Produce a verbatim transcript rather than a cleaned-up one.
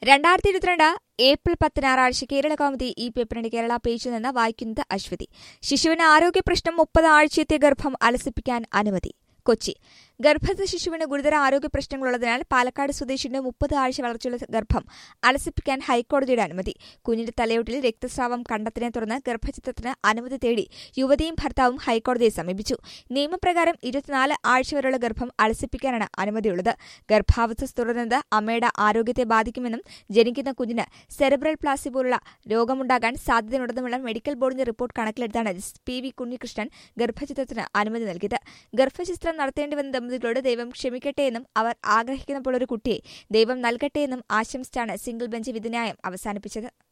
രണ്ടായിരത്തി ഇരുപത്തിരണ്ട് ഏപ്രിൽ പത്ത് ഞായറാഴ്ച കേരള കൗമുദി ഈ പേപ്പറിന്റെ കേരള പേജിൽ നിന്ന് വായിക്കുന്നത് അശ്വതി. ശിശുവിന് ആരോഗ്യ പ്രശ്നം മുപ്പത് ആഴ്ചത്തെ ഗർഭം അലസിപ്പിക്കാൻ അനുമതി. കൊച്ചി. ഗർഭസ്ഥ ശിശുവിന് ഗുരുതര ആരോഗ്യ പ്രശ്നങ്ങളുള്ളതിനാൽ പാലക്കാട് സ്വദേശിയുടെ മുപ്പത് ആഴ്ച വളർച്ചയുള്ള ഗർഭം അലസിപ്പിക്കാൻ ഹൈക്കോടതിയുടെ അനുമതി. കുഞ്ഞിന്റെ തലയോട്ടിൽ രക്തസ്രാവം കണ്ടെത്തിനെ തുടർന്ന് ഗർഭചിത്രത്തിന് അനുമതി തേടി യുവതിയും ഭർത്താവും ഹൈക്കോടതിയെ സമീപിച്ചു. നിയമപ്രകാരം ഇരുപത്തിനാല് ആഴ്ച വരെയുള്ള ഗർഭം അലസിപ്പിക്കാനാണ് അനുമതിയുള്ളത്. ഗർഭാവസ്ഥ തുടരുന്നത് അമ്മയുടെ ആരോഗ്യത്തെ ബാധിക്കുമെന്നും ജനിക്കുന്ന കുഞ്ഞിന് സെറിബ്രൽ പ്ലാസി പോലുള്ള രോഗമുണ്ടാകാൻ സാധ്യതയുണ്ടെന്നുമുള്ള മെഡിക്കൽ ബോർഡിന്റെ റിപ്പോർട്ട് കണക്കിലെടുത്താണ് പി വി കുഞ്ഞികൃഷ്ണൻ ഗർഭചിത്രത്തിന് അനുമതി നൽകിയത്. ഗർഭചിത്രം നടത്തേണ്ടിവന്ന ദമ്പതികളോട് ദൈവം ക്ഷമിക്കട്ടെയെന്നും അവർ ആഗ്രഹിക്കുന്ന പോലൊരു കുട്ടിയെ ദൈവം നൽകട്ടെയെന്നും ആശംസിച്ചാണ് സിംഗിൾ ബെഞ്ച് വിധിന്യായം അവസാനിപ്പിച്ചത്.